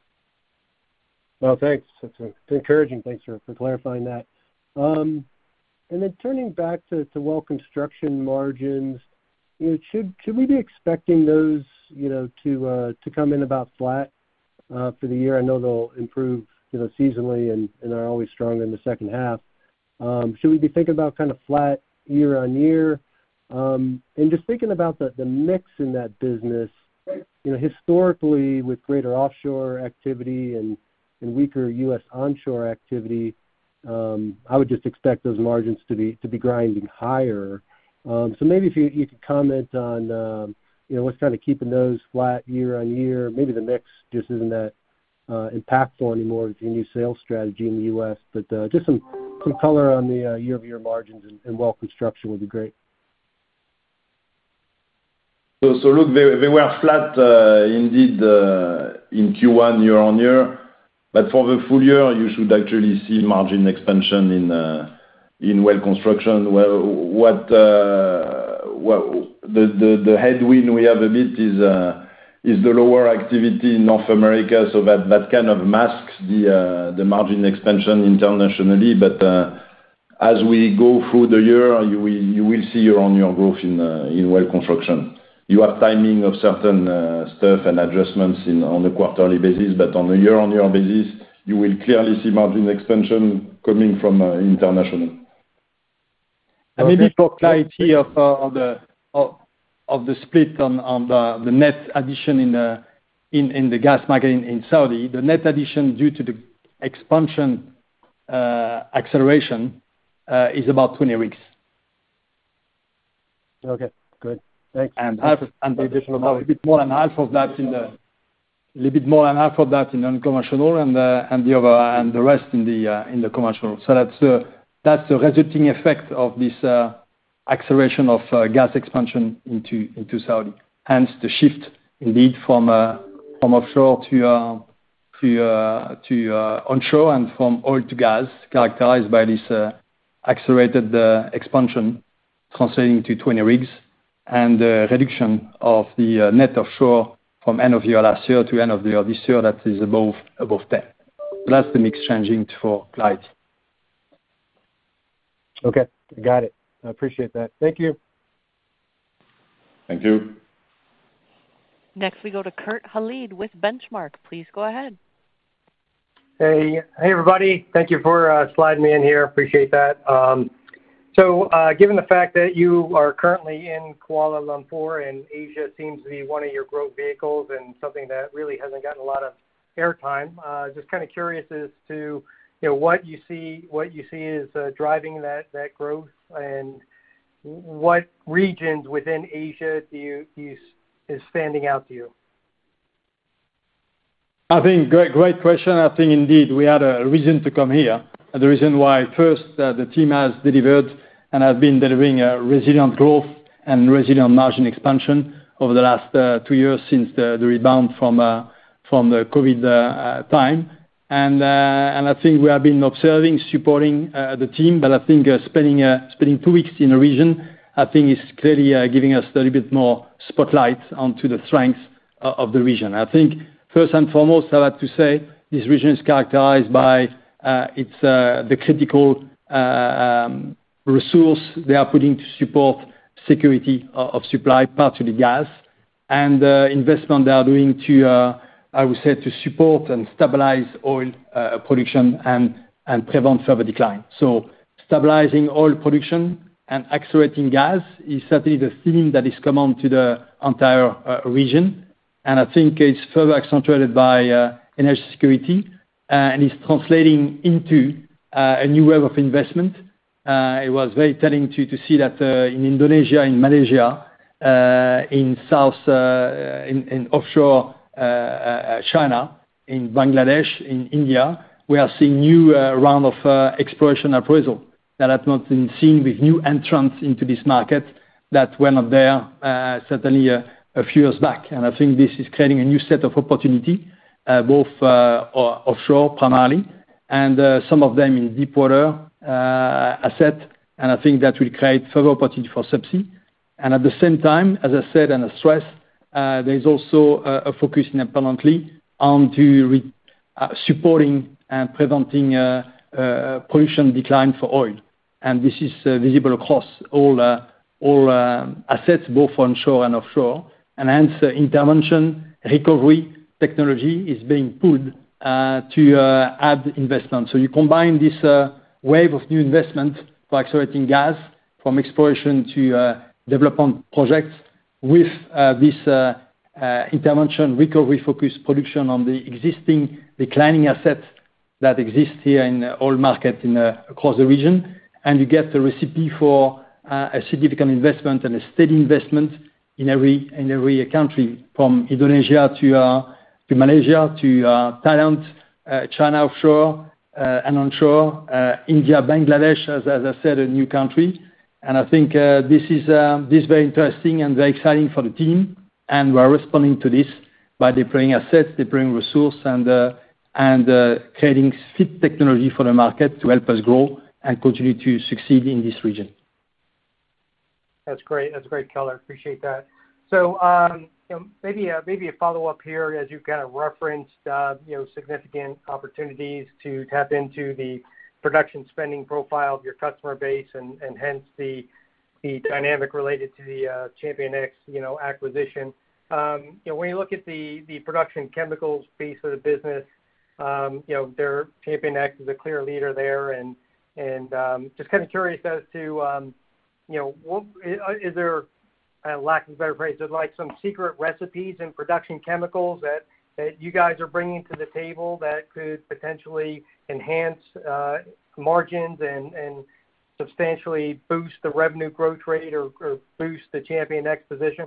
Speaker 9: Well, thanks. That's encouraging. Thanks for clarifying that. And then turning back to well construction margins, should we be expecting those to come in about flat for the year? I know they'll improve seasonally and are always strong in the second half. Should we be thinking about kind of flat year on year? And just thinking about the mix in that business, historically with greater offshore activity and weaker U.S. onshore activity, I would just expect those margins to be grinding higher. So maybe if you could comment on what's kind of keeping those flat year-on-year. Maybe the mix just isn't that impactful anymore with your new sales strategy in the U.S. But just some color on the year-over-year margins and well construction would be great.
Speaker 4: So look, they were flat indeed in Q1 year-on-year. But for the full year, you should actually see margin expansion in well construction. Well, the headwind we have a bit is the lower activity in North America, so that kind of masks the margin expansion internationally. But as we go through the year, you will see year-on-year growth in well construction. You have timing of certain stuff and adjustments on a quarterly basis, but on a year-on-year basis, you will clearly see margin expansion coming from international.
Speaker 3: And maybe for clarity of the split on the net addition in the gas market in Saudi, the net addition due to the expansion acceleration is about 20 rigs.
Speaker 9: Okay, good. Thanks.
Speaker 3: And the additional a little bit more than half of that in unconventional and the rest in the conventional. So that's the resulting effect of this acceleration of gas expansion into Saudi. Hence the shift indeed from offshore to onshore and from oil to gas, characterized by this accelerated expansion, translating to 20 rigs, and the reduction of the net offshore from end of year last year to end of the year this year, that is above 10. So that's the mix changing for clarity.
Speaker 9: Okay, got it. I appreciate that. Thank you.
Speaker 4: Thank you.
Speaker 1: Next, we go to Kurt Hallead with Benchmark. Please go ahead.
Speaker 10: Hey, everybody. Thank you for sliding me in here. Appreciate that. So given the fact that you are currently in Kuala Lumpur and Asia seems to be one of your growth vehicles and something that really hasn't gotten a lot of airtime, just kind of curious as to what you see is driving that growth, and what regions within Asia is standing out to you?
Speaker 3: I think great question. I think indeed we had a reason to come here. The reason why first the team has delivered and has been delivering a resilient growth and resilient margin expansion over the last 2 years since the rebound from the COVID time. And I think we have been observing, supporting the team, but I think spending 2 weeks in a region, I think is clearly giving us a little bit more spotlight onto the strengths of the region. I think first and foremost, I have to say this region is characterized by the critical resource they are putting to support security of supply, particularly gas, and investment they are doing to, I would say, to support and stabilize oil production and prevent further decline. So stabilizing oil production and accelerating gas is certainly the theme that is common to the entire region. And I think it's further accentuated by energy security and is translating into a new wave of investment. It was very telling to see that in Indonesia, in Malaysia, in offshore China, in Bangladesh, in India, we are seeing new round of exploration appraisal that had not been seen with new entrants into this market that were not there certainly a few years back. And I think this is creating a new set of opportunity, both offshore primarily, and some of them in deep water asset. And I think that will create further opportunity for Subsea. And at the same time, as I said and I stressed, there is also a focus independently on supporting and preventing production decline for oil. And this is visible across all assets, both onshore and offshore. And hence, intervention recovery technology is being pulled to add investment. So you combine this wave of new investment for accelerating gas from exploration to development projects with this intervention recovery focused production on the existing declining assets that exist here in all markets across the region, and you get a recipe for a significant investment and a steady investment in every country, from Indonesia to Malaysia to Thailand, China offshore and onshore, India, Bangladesh, as I said, a new country. And I think this is very interesting and very exciting for the team, and we're responding to this by deploying assets, deploying resource, and creating fit technology for the market to help us grow and continue to succeed in this region.
Speaker 10: That's great. That's a great color. Appreciate that. So, maybe a follow-up here, as you kind of referenced, significant opportunities to tap into the production spending profile of your customer base, and hence the dynamic related to the ChampionX, acquisition. When you look at the production chemicals piece of the business, their ChampionX is a clear leader there, and just kind of curious as to, what is there, lack of a better phrase, is like some secret recipes in production chemicals that you guys are bringing to the table that could potentially enhance margins and substantially boost the revenue growth rate or boost the ChampionX position?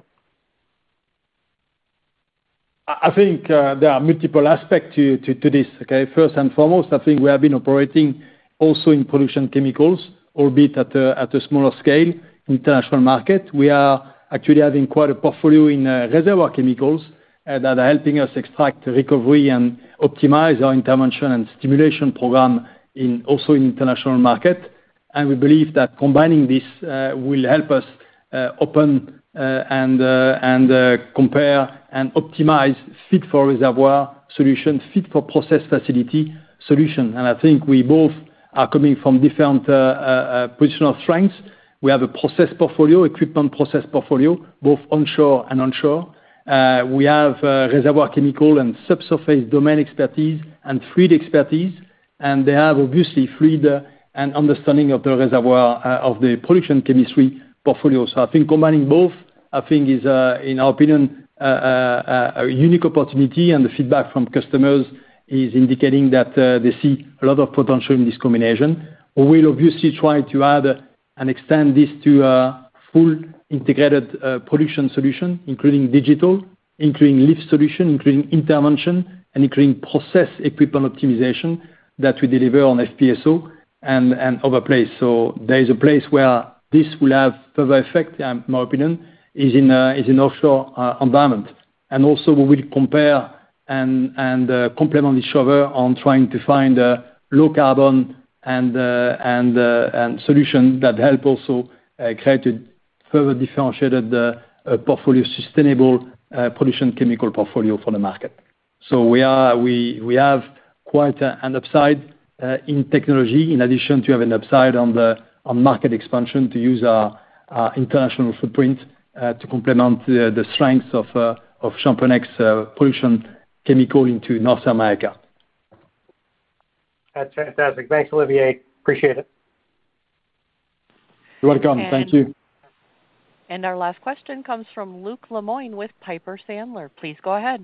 Speaker 3: I think there are multiple aspects to this. Okay, first and foremost, I think we have been operating also in production chemicals, albeit at a smaller scale, international market. We are actually having quite a portfolio in reservoir chemicals that are helping us extract recovery and optimize our intervention and stimulation program also in international market. And we believe that combining this will help us open and compare and optimize fit for reservoir solution, fit for process facility solution. And I think we both are coming from different position of strengths. We have a process portfolio, equipment process portfolio, both onshore and onshore. We have reservoir chemical and subsurface domain expertise and fluid expertise, and they have obviously fluid and understanding of the reservoir of the production chemistry portfolio. So I think combining both, is in our opinion a unique opportunity, and the feedback from customers is indicating that they see a lot of potential in this combination. We will obviously try to add and extend this to a full integrated production solution, including digital, including lift solution, including intervention, and including process equipment optimization that we deliver on FPSO and other place. So there is a place where this will have further effect, in my opinion, is in offshore environment. And also we will compare and complement each other on trying to find low carbon and solution that help also create a further differentiated portfolio, sustainable production chemical portfolio for the market. So we have quite an upside in technology, in addition to have an upside on market expansion, to use our international footprint to complement the strengths of ChampionX production chemical into North America.
Speaker 10: That's fantastic. Thanks, Olivier. Appreciate it.
Speaker 3: You're welcome. Thank you.
Speaker 1: And our last question comes from Luke Lemoine with Piper Sandler. Please go ahead.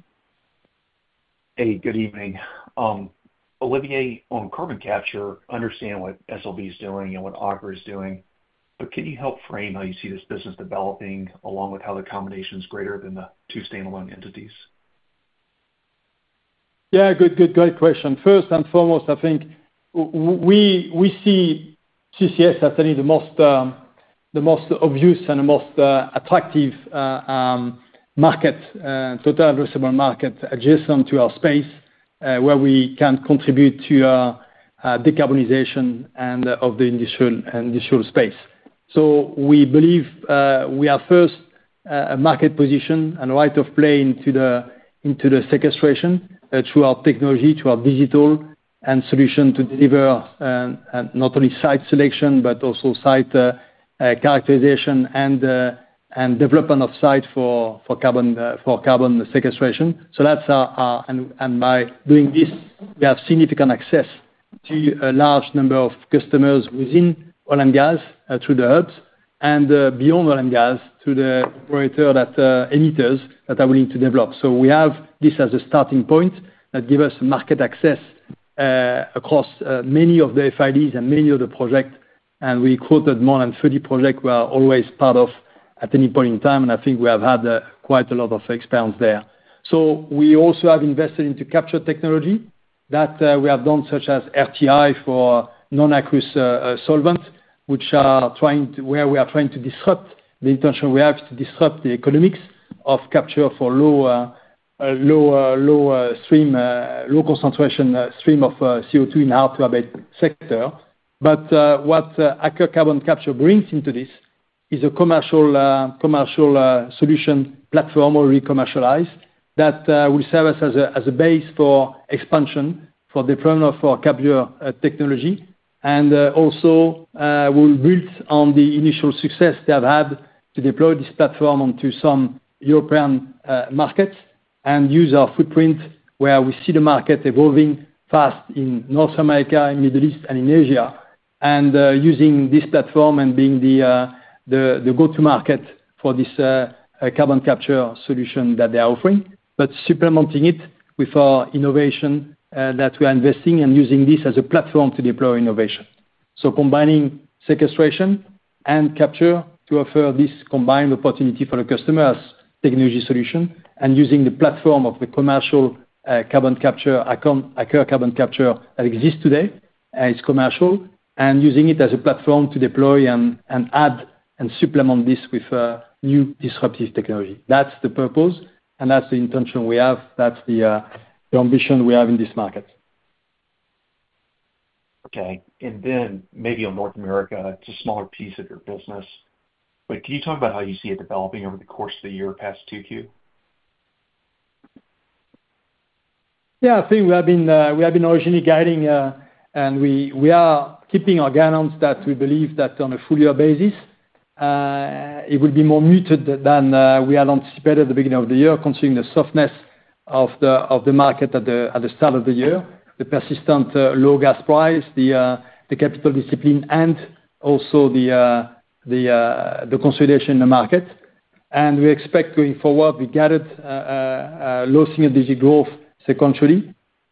Speaker 11: Hey, good evening. Olivier, on carbon capture, understand what SLB is doing and what Aker is doing, but can you help frame how you see this business developing, along with how the combination is greater than the two standalone entities?
Speaker 3: Yeah, great question. First and foremost, I think we see CCS as certainly the most obvious and the most attractive market, total addressable market adjacent to our space, where we can contribute to decarbonization and of the industrial space. So we believe we are first a market position and right of play into the sequestration through our technology, through our digital and solution to deliver not only site selection but also site characterization and development of site for carbon sequestration. So that's our and by doing this, we have significant access to a large number of customers within oil and gas through the hubs, and beyond oil and gas through the operator that emitters that are willing to develop. So we have this as a starting point that give us market access across many of the FIDs and many of the projects, and we quoted more than 30 projects we are always part of at any point in time, and I think we have had quite a lot of experience there. So we also have invested into capture technology that we have done, such as RTI for non-aqueous solvent, which are where we are trying to disrupt. The intention we have to disrupt the economics of capture for low concentration stream of CO2 in hard-to-abate sector. But what Aker Carbon Capture brings into this is a commercial solution platform already commercialized that will serve us as a base for expansion for deployment of our capture technology, and also will build on the initial success they have had to deploy this platform onto some European markets and use our footprint where we see the market evolving fast in North America, in Middle East, and in Asia, and using this platform and being the go-to market for this carbon capture solution that they are offering, but supplementing it with our innovation that we are investing and using this as a platform to deploy innovation. So combining sequestration and capture to offer this combined opportunity for the customer as technology solution, and using the platform of the commercial carbon capture, Aker Carbon Capture that exists today, it's commercial, and using it as a platform to deploy and add and supplement this with new disruptive technology. That's the purpose, and that's the intention we have. That's the ambition we have in this market.
Speaker 11: Okay. And then maybe on North America, it's a smaller piece of your business, but can you talk about how you see it developing over the course of the year past 2Q?
Speaker 3: Yeah, I think we have been originally guiding, and we are keeping our guidance that we believe that on a full year basis, it will be more muted than we had anticipated at the beginning of the year, considering the softness of the market at the start of the year, the persistent low gas price, the capital discipline, and also the consolidation in the market. And we expect going forward, we guided low single-digit growth sequentially.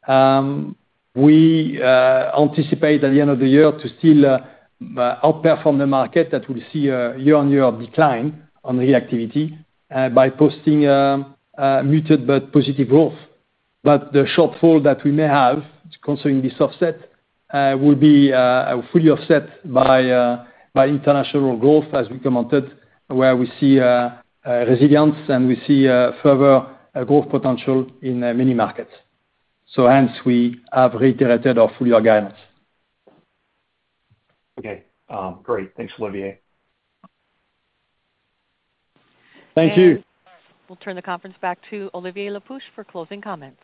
Speaker 3: We anticipate at the end of the year to still outperform the market that will see a year-on-year decline on reactivity by posting muted but positive growth. But the shortfall that we may have, considering this offset, will be fully offset by international growth, as we commented, where we see resilience and we see further growth potential in many markets. So hence, we have reiterated our full year guidance.
Speaker 11: Okay, great. Thanks, Olivier.
Speaker 3: Thank you.
Speaker 1: We'll turn the conference back to Olivier Le Peuch for closing comments.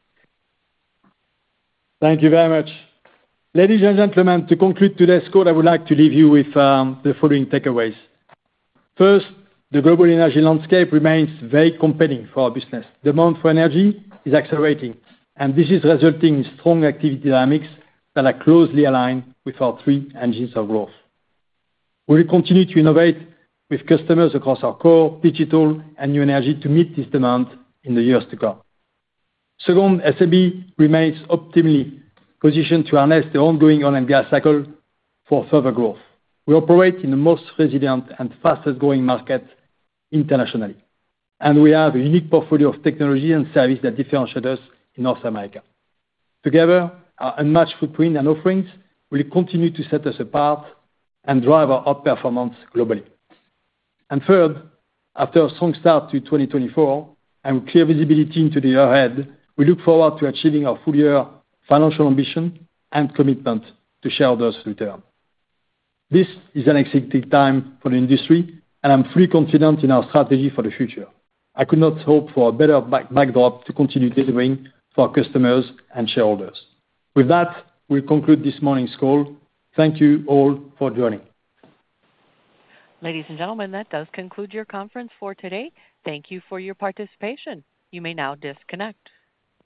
Speaker 3: Thank you very much. Ladies and gentlemen, to conclude today's call, I would like to leave you with the following takeaways. First, the global energy landscape remains very compelling for our business. Demand for energy is accelerating, and this is resulting in strong activity dynamics that are closely aligned with our three engines of growth. We will continue to innovate with customers across our core, digital, and new energy to meet this demand in the years to come. Second, SLB remains optimally positioned to harness the ongoing oil and gas cycle for further growth. We operate in the most resilient and fastest growing market internationally, and we have a unique portfolio of technology and service that differentiate us in North America. Together, our unmatched footprint and offerings will continue to set us apart and drive our outperformance globally. And third, after a strong start to 2024 and with clear visibility into the year ahead, we look forward to achieving our full year financial ambition and commitment to shareholders' return. This is an exciting time for the industry, and I'm fully confident in our strategy for the future. I could not hope for a better backdrop to continue delivering for our customers and shareholders. With that, we'll conclude this morning's call. Thank you all for joining.
Speaker 1: Ladies and gentlemen, that does conclude your conference for today. Thank you for your participation. You may now disconnect.